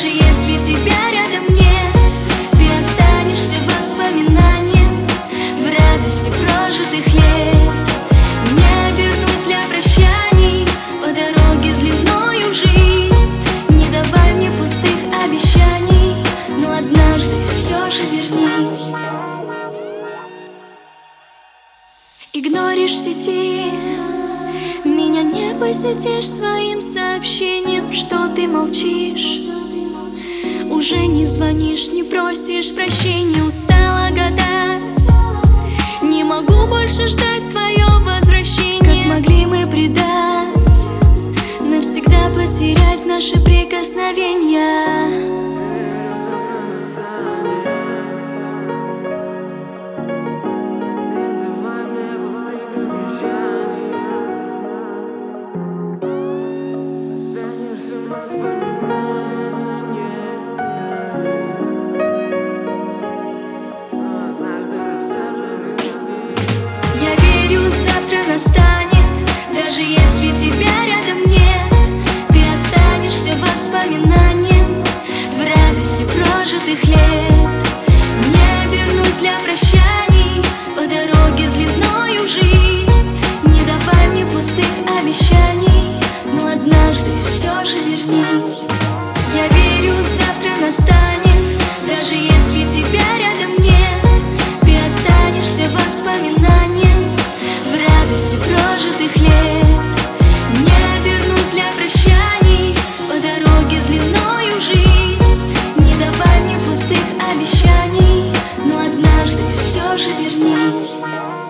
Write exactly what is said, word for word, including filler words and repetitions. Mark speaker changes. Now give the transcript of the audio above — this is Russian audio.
Speaker 1: Даже если тебя рядом нет, ты останешься воспоминанием в радости прожитых лет. Не обернусь для прощаний по дороге длиною в жизнь. Не давай мне пустых обещаний, но однажды все же вернись. Игноришь сети, меня не посетишь своим сообщением, что ты молчишь. Уже не звонишь, не просишь прощения, устала гадать. Не могу больше ждать твое возвращение. Как могли мы предать, навсегда потерять наши прикосновения? Даже если тебя рядом нет, ты останешься воспоминанием в радости прожитых лет. Не обернусь для прощаний по дороге длиною в жизнь. Не давай мне пустых обещаний, но однажды все же вернись. Я верю, завтра настанет. Даже если тебя рядом нет, ты останешься воспоминанием в радости прожитых лет. Не обернусь для прощаний по дороге длиною в жизнь. Не давай мне пустых обещаний, но однажды все же вернись.